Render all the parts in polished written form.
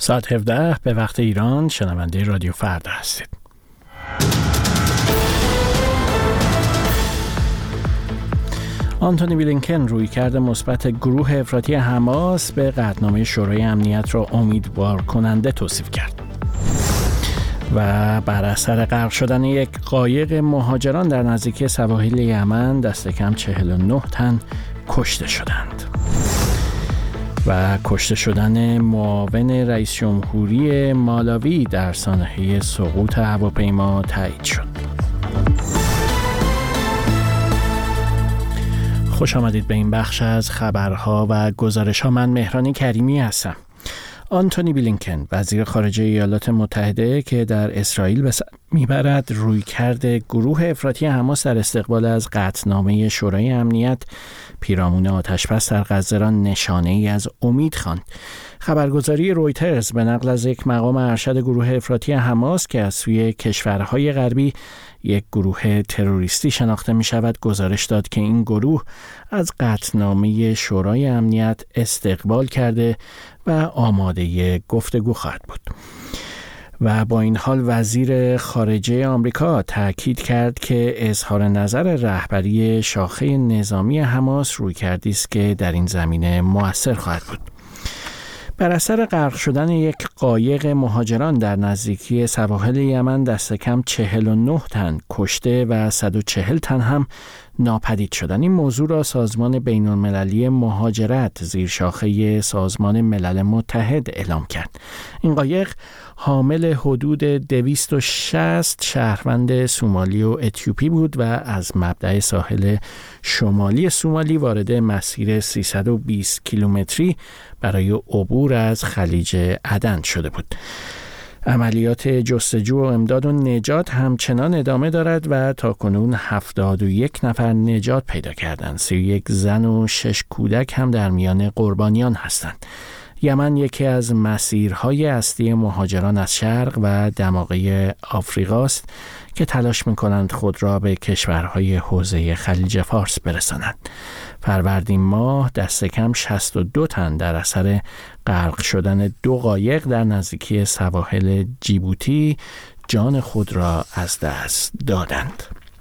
ساعت 17 به وقت ایران شنونده رادیو فردا هستید. آنتونی بلینکن رویکرد مثبت گروه افراطی حماس به قطعنامه شورای امنیت را امیدوار کننده توصیف کرد. و بر اثر غرق شدن یک قایق مهاجران در نزدیکی سواحل یمن دست کم 49 تن کشته شدند. و کشته شدن معاون رئیس جمهوری مالاوی در سانحه سقوط هواپیما تایید شد. خوش آمدید به این بخش از خبرها و گزارش‌ها. من مهران کریمی هستم. آنتونی بلینکن وزیر خارجه ایالات متحده که در اسرائیل به سر میبرد رویکرد گروه افراطی حماس در استقبال از قطعنامه شورای امنیت پیرامون آتش‌بس در غزه را نشانه‌ای از امید خواند. خبرگزاری رویترز به نقل از یک مقام ارشد گروه افراطی حماس که از سوی کشورهای غربی یک گروه تروریستی شناخته می شود گزارش داد که این گروه از قطعنامه شورای امنیت استقبال کرده و آماده گفتگو خواهد بود. و با این حال وزیر خارجه آمریکا تاکید کرد که اظهار نظر رهبری شاخه نظامی حماس رویکردی است که در این زمینه مؤثر خواهد بود. بر اثر غرق شدن یک قایق مهاجران در نزدیکی سواحل یمن دست کم 49 تن کشته و 140 تن هم ناپدید شدند. این موضوع را سازمان بین‌المللی مهاجرت زیر شاخه سازمان ملل متحد اعلام کرد. این قایق حامل حدود 260 شهروند سومالی و اتیوپی بود و از مبدأ ساحل شمالی سومالی وارد مسیر 320 کیلومتری برای عبور از خلیج عدن شده بود. عملیات جستجو و امداد و نجات همچنان ادامه دارد و تاکنون 71 نفر نجات پیدا کردند. 31 زن و 6 کودک هم در میان قربانیان هستند. یمن یکی از مسیرهای اصلی مهاجران از شرق و دماغه آفریقاست که تلاش می‌کنند خود را به کشورهای حوزه خلیج فارس برسانند. فروردین ماه دست کم 62 تن در اثر غرق شدن 2 قایق در نزدیکی سواحل جیبوتی جان خود را از دست دادند.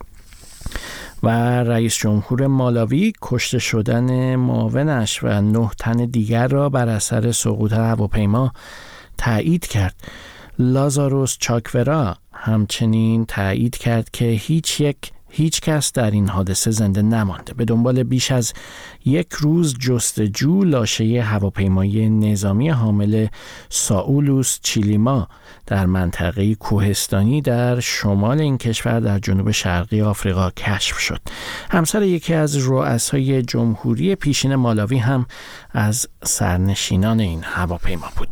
و رئیس جمهور مالاوی کشته شدن معاونش و 9 تن دیگر را بر اثر سقوط هواپیما تایید کرد. لازاروس چاکورا همچنین تایید کرد که هیچ کس در این حادثه زنده نمانده. به دنبال بیش از 1 روز جستجو لاشه هواپیمای نظامی حامل ساولوس چیلیما در منطقه کوهستانی در شمال این کشور در جنوب شرقی آفریقا کشف شد. همسر یکی از رؤسای جمهوری پیشین مالاوی هم از سرنشینان این هواپیما بود.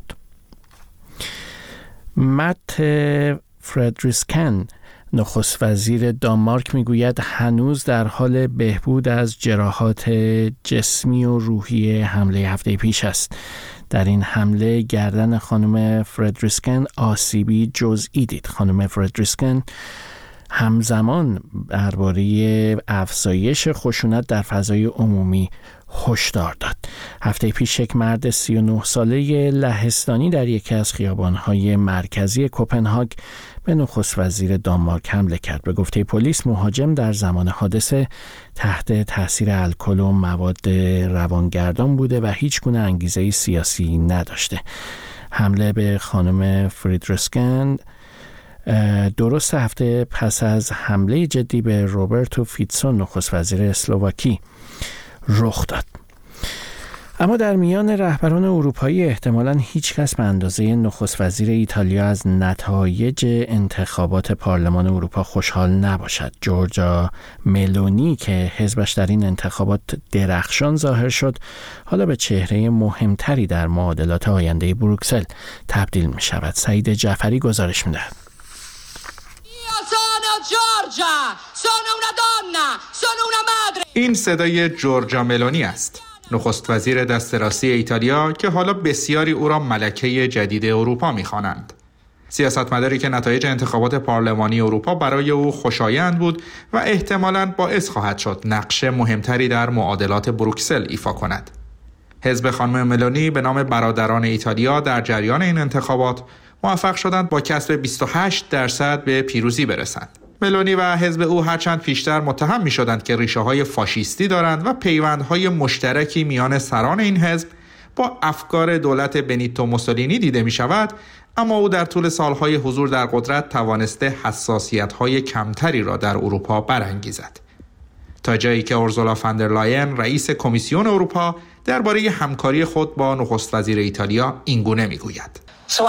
مت فردریسکن نخست وزیر دانمارک میگوید هنوز در حال بهبود از جراحات جسمی و روحی حمله هفته پیش است. در این حمله گردن خانم فردریسکن آسیبی جزئی دید. خانم فردریسکن همزمان درباره افزایش خشونت در فضای عمومی هشدار داد. هفته پیش یک مرد 39 ساله لهستانی در یکی از خیابان‌های مرکزی کوپنهاگ به نخست وزیر دانمارک حمله کرد. به گفته پلیس مهاجم در زمان حادثه تحت تاثیر الکل و مواد روانگردان بوده و هیچ گونه انگیزه سیاسی نداشته. حمله به خانم فریدریسکن درست هفته پس از حمله جدی به روبرتو فیتسو نخست وزیر اسلواکی رخ داد. اما در میان رهبران اروپایی احتمالاً هیچ کس به اندازه نخست وزیر ایتالیا از نتایج انتخابات پارلمان اروپا خوشحال نباشد. جورجا ملونی که حزبش در این انتخابات درخشان ظاهر شد، حالا به چهره مهمتری در معادلات آینده بروکسل تبدیل می شود. سعید جعفری گزارش می دهد. این صدای جورجا ملونی است، نخست وزیر دست راستی ایتالیا که حالا بسیاری او را ملکه جدید اروپا می‌خوانند. سیاستمداری که نتایج انتخابات پارلمانی اروپا برای او خوشایند بود و احتمالاً باعث خواهد شد نقش مهمتری در معادلات بروکسل ایفا کند. حزب خانم ملونی به نام برادران ایتالیا در جریان این انتخابات موفق شدند با کسب 28% به پیروزی برسند. ملونی و حزب او هرچند پیشتر متهم می شدند که ریشه‌های فاشیستی دارند و پیوندهای مشترکی میان سران این حزب با افکار دولت بنیتو موسولینی دیده می شود، اما او در طول سالهای حضور در قدرت توانسته حساسیت‌های کمتری را در اروپا برانگیزد. تا جایی که اورسولا فاندرلاین رئیس کمیسیون اروپا درباره همکاری خود با نخست وزیر ایتالیا اینگونه میگوید: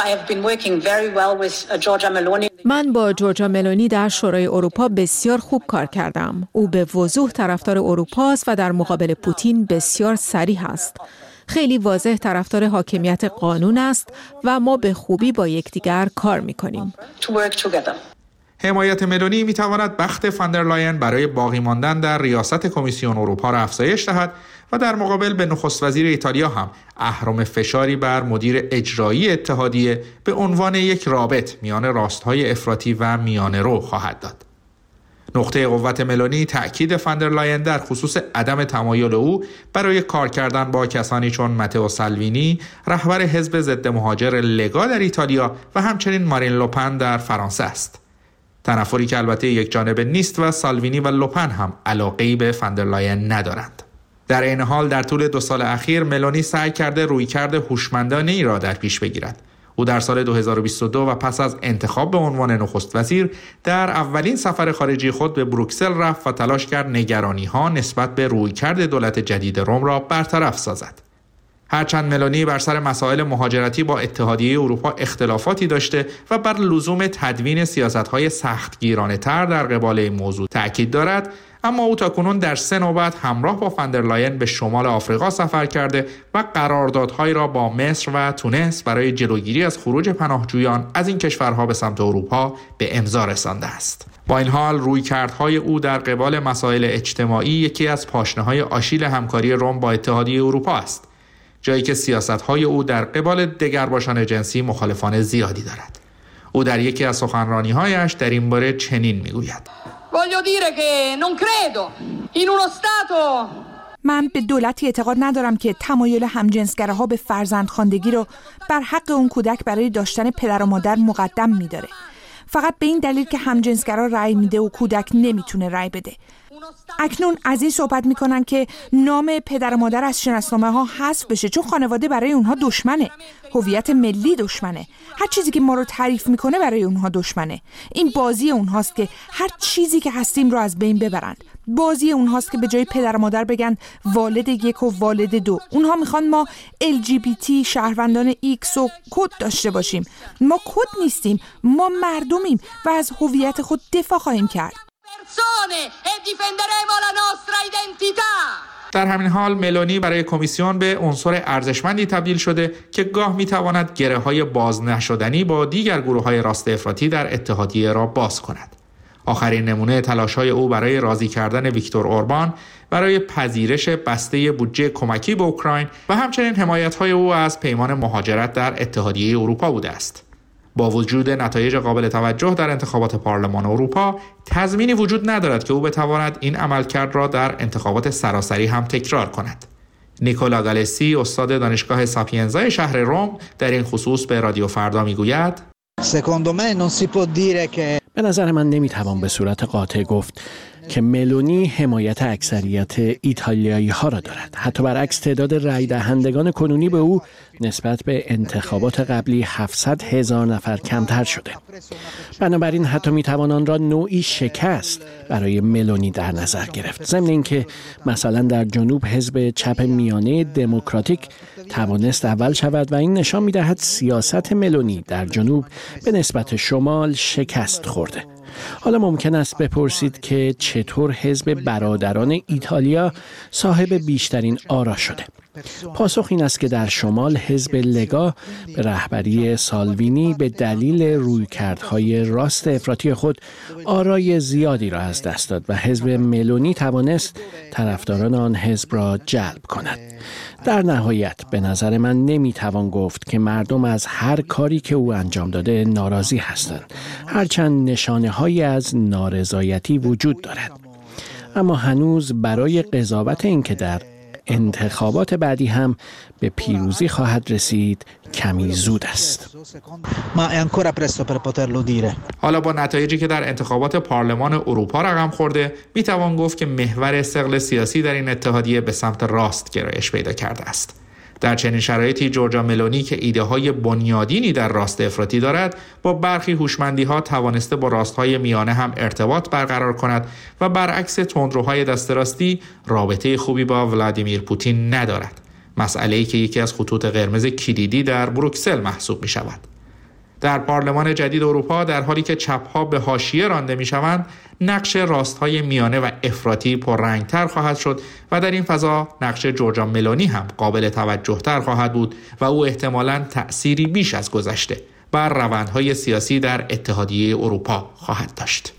من با جورجا ملونی در شورای اروپا بسیار خوب کار کردم. او به وضوح طرفدار اروپاست و در مقابل پوتین بسیار صریح است. خیلی واضح طرفدار حاکمیت قانون است و ما به خوبی با یکدیگر کار می‌کنیم. حمایت ملونی می‌تواند بخت فاندرلاین برای باقی ماندن در ریاست کمیسیون اروپا را افزایش دهد و در مقابل به نخست وزیر ایتالیا هم اهرم فشاری بر مدیر اجرایی اتحادیه به عنوان یک رابط میان راست‌های افراطی و میانه‌رو خواهد داد. نقطه قوت ملونی تأکید فاندرلاین در خصوص عدم تمایل او برای کار کردن با کسانی چون ماتئو سالوینی رهبر حزب ضد مهاجر لگا در ایتالیا و همچنین مارین لوپن در فرانسه است. تنافری که البته یک جانبه نیست و سالوینی و لوپن هم علاقه‌ای به فاندرلاین ندارند. در این حال در طول 2 سال اخیر ملونی سعی کرده رویکرد هوشمندانه‌ای را در پیش بگیرد. او در سال 2022 و پس از انتخاب به عنوان نخست وزیر در اولین سفر خارجی خود به بروکسل رفت و تلاش کرد نگرانی‌ها نسبت به رویکرد دولت جدید روم را برطرف سازد. هرچند ملونی بر سر مسائل مهاجرتی با اتحادیه اروپا اختلافاتی داشته و بر لزوم تدوین سیاست‌های سختگیرانه‌تر در قبال این موضوع تأکید دارد، اما او تاکنون در 3 نوبت همراه با فاندرلاین به شمال آفریقا سفر کرده و قراردادهایی را با مصر و تونس برای جلوگیری از خروج پناهجویان از این کشورها به سمت اروپا به امضا رسانده است. با این حال رویکردهای او در قبال مسائل اجتماعی یکی از پاشنه‌های آشیل همکاری روم با اتحادیه اروپا است، جایی که سیاست‌های او در قبال دگرباشان جنسی مخالفان زیادی دارد. او در یکی از سخنرانی‌هایش در این باره چنین می‌گوید: من به دولتی اعتقاد ندارم که تمایل همجنسگراها به فرزندخواندگی رو بر حق اون کودک برای داشتن پدر و مادر مقدم می‌داره. فقط به این دلیل که همجنسگرا رأی میده و کودک نمیتونه رأی بده. اکنون از این صحبت میکنن که نام پدر و مادر از شناسنامه ها حذف بشه چون خانواده برای اونها دشمنه، هویت ملی دشمنه، هر چیزی که ما رو تعریف میکنه برای اونها دشمنه. این بازی اونهاست که هر چیزی که هستیم رو از بین ببرند. بازی اونهاست که به جای پدر و مادر بگن والد 1 و والد 2. اونها میخوان ما LGBT شهروندان X و کد داشته باشیم. ما کد نیستیم، ما مردمیم و از هویت خود دفاع خواهیم کرد. در همین حال ملونی برای کمیسیون به عنصر ارزشمندی تبدیل شده که گاه میتواند گره‌های باز نشدنی با دیگر گروه‌های راست افراطی در اتحادیه را باز کند. آخرین نمونه تلاش‌های او برای راضی کردن ویکتور اوربان برای پذیرش بسته بودجه کمکی به اوکراین و همچنین حمایت‌های او از پیمان مهاجرت در اتحادیه اروپا بوده است. با وجود نتایج قابل توجه در انتخابات پارلمان اروپا، تضمینی وجود ندارد که او بتواند این عملکرد را در انتخابات سراسری هم تکرار کند. نیکولا گالسی، استاد دانشگاه ساپینزای شهر روم، در این خصوص به رادیو فردا میگوید: به نظر من نمیتوان به صورت قاطع گفت که ملونی حمایت اکثریت ایتالیایی ها را دارد. حتی برعکس تعداد رای دهندگان کنونی به او نسبت به انتخابات قبلی 700,000 نفر کمتر شده. بنابراین حتی میتوان آن را نوعی شکست برای ملونی در نظر گرفت. ضمن اینکه مثلا در جنوب حزب چپ میانه دموکراتیک توانست اول شود و این نشان میدهد سیاست ملونی در جنوب به نسبت شمال شکست خورده. حالا ممکن است بپرسید که چطور حزب برادران ایتالیا صاحب بیشترین آرا شده. پاسخ این است که در شمال حزب لگا به رهبری سالوینی به دلیل رویکردهای راست افراطی خود آرای زیادی را از دست داد و حزب ملونی توانست طرفداران آن حزب را جلب کند. در نهایت به نظر من نمیتوان گفت که مردم از هر کاری که او انجام داده ناراضی هستند، هرچند نشانه‌هایی از نارضایتی وجود دارد. اما هنوز برای قضاوت این که در انتخابات بعدی هم به پیروزی خواهد رسید کمی زود است. حالا با نتایجی که در انتخابات پارلمان اروپا رقم خورده، میتوان گفت که محور ثقل سیاسی در این اتحادیه به سمت راست گرایش پیدا کرده است. در چنین شرایطی جورجا ملونی که ایده‌های بنیادینی در راست افراطی دارد، با برخی هوشمندی‌ها توانسته با راست‌های میانه هم ارتباط برقرار کند و برعکس تندروهای دست راستی رابطه خوبی با ولادیمیر پوتین ندارد. مسئله‌ای که یکی از خطوط قرمز کلیدی در بروکسل محسوب می‌شود. در پارلمان جدید اروپا در حالی که چپ‌ها به حاشیه رانده می‌شوند، نقش راست‌های میانه و افراطی پررنگ‌تر خواهد شد و در این فضا نقش جورجا ملونی هم قابل توجه‌تر خواهد بود و او احتمالاً تأثیری بیش از گذشته بر روندهای سیاسی در اتحادیه اروپا خواهد داشت.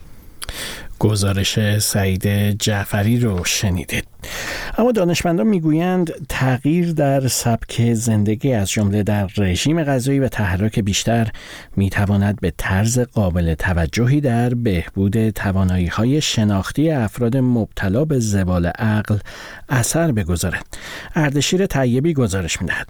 گزارش سعید جعفری رو شنیدید. اما دانشمندان میگویند تغییر در سبک زندگی از جمله در رژیم غذایی و تحرک بیشتر میتواند به طرز قابل توجهی در بهبود توانایی‌های شناختی افراد مبتلا به زوال عقل اثر بگذارد. اردشیر طیبی گزارش میدهد.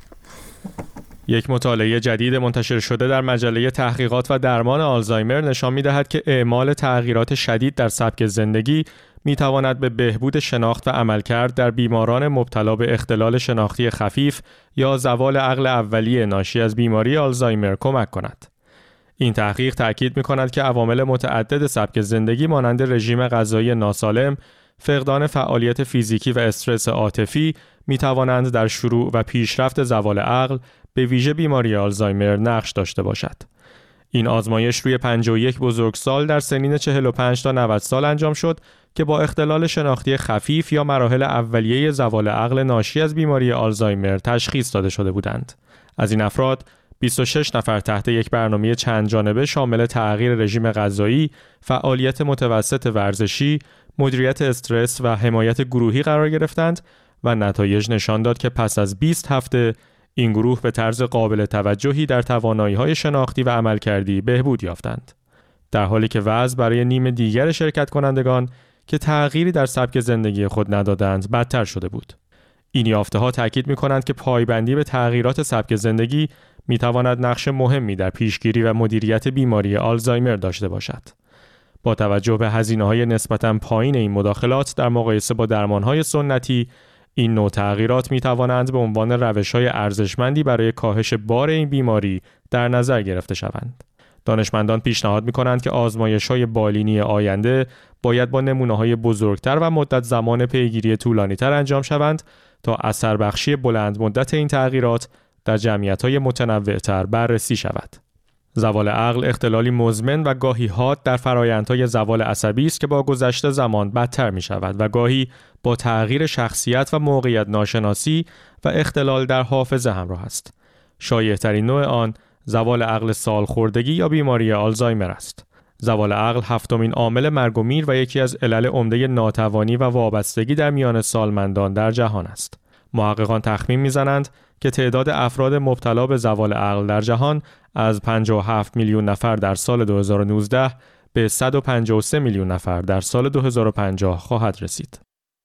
یک مطالعه جدید منتشر شده در مجله تحقیقات و درمان آلزایمر نشان می‌دهد که اعمال تغییرات شدید در سبک زندگی می‌تواند به بهبود شناخت و عملکرد در بیماران مبتلا به اختلال شناختی خفیف یا زوال عقل اولیه ناشی از بیماری آلزایمر کمک کند. این تحقیق تأکید می‌کند که عوامل متعدد سبک زندگی مانند رژیم غذایی ناسالم، فقدان فعالیت فیزیکی و استرس عاطفی می‌توانند در شروع و پیشرفت زوال عقل به ویژه بیماری آلزایمر نقش داشته باشد. این آزمایش روی 51 بزرگسال در سنین 45 تا 90 سال انجام شد که با اختلال شناختی خفیف یا مراحل اولیه زوال عقل ناشی از بیماری آلزایمر تشخیص داده شده بودند. از این افراد 26 نفر تحت یک برنامه چند جانبه شامل تغییر رژیم غذایی، فعالیت متوسط ورزشی، مدیریت استرس و حمایت گروهی قرار گرفتند و نتایج نشان داد که پس از 20 هفته این گروه به طرز قابل توجهی در توانایی‌های شناختی و عملکردی بهبود یافتند. در حالی که وضع برای نیم دیگر شرکت کنندگان که تغییری در سبک زندگی خود ندادند بدتر شده بود. این یافته‌ها تاکید می‌کنند که پایبندی به تغییرات سبک زندگی می‌تواند نقش مهمی در پیشگیری و مدیریت بیماری آلزایمر داشته باشد. با توجه به هزینه‌های نسبتاً پایین این مداخلات در مقایسه با درمان‌های سنتی، این نوع تغییرات می توانند به عنوان روش‌های ارزشمندی برای کاهش بار این بیماری در نظر گرفته شوند. دانشمندان پیشنهاد می کنند که آزمایش‌های بالینی آینده باید با نمونه‌های بزرگتر و مدت زمان پیگیری طولانی‌تر انجام شوند تا اثر بخشی بلند مدت این تغییرات در جمعیت‌های متنوع‌تر بررسی شود. زوال عقل اختلالی مزمن و گاهی حاد در فرآیندهای زوال عصبی است که با گذشت زمان بدتر می شود و گاهی با تغییر شخصیت و موقعیت ناشناسی و اختلال در حافظه همراه است. شایع‌ترین نوع آن زوال عقل سالخوردگی یا بیماری آلزایمر است. زوال عقل هفتمین عامل مرگ و میر و یکی از علل عمده ناتوانی و وابستگی در میان سالمندان در جهان است. محققان تخمین می‌زنند که تعداد افراد مبتلا به زوال عقل در جهان از 57 میلیون نفر در سال 2019 به 153 میلیون نفر در سال 2050 خواهد رسید.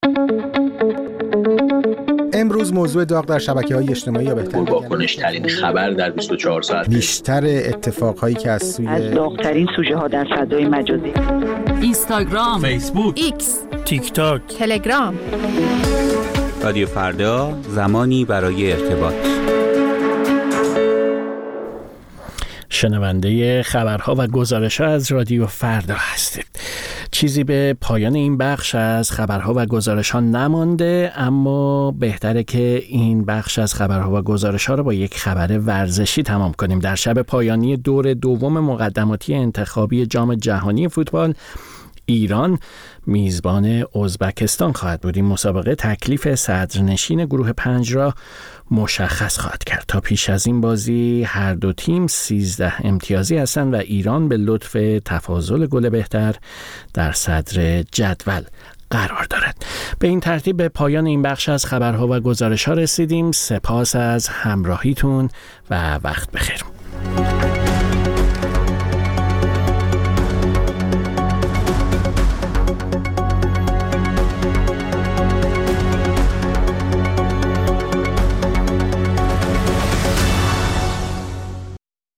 امروز موضوع داغ در شبکه‌های اجتماعی یا بهتر واکنش‌ترین خبر در 24 ساعت، بیشتر اتفاقهایی که از داغ‌ترین سوژه‌ها در فضای مجازی، اینستاگرام، فیسبوک، ایکس، تیک تاک، تلگرام. رادیو فردا، زمانی برای ارتباط. شنونده خبرها و گزارش‌ها از رادیو فردا هستید. چیزی به پایان این بخش از خبرها و گزارش‌ها نمانده، اما بهتره که این بخش از خبرها و گزارش‌ها رو با یک خبر ورزشی تمام کنیم. در شب پایانی دور دوم مقدماتی انتخابی جام جهانی فوتبال، ایران میزبان ازبکستان خواهد بود. این مسابقه تکلیف صدرنشین گروه 5 را مشخص خواهد کرد. تا پیش از این بازی هر دو تیم 13 امتیازی هستند و ایران به لطف تفاضل گل بهتر در صدر جدول قرار دارد. به این ترتیب به پایان این بخش از خبرها و گزارش‌ها رسیدیم. سپاس از همراهیتون و وقت بخیر.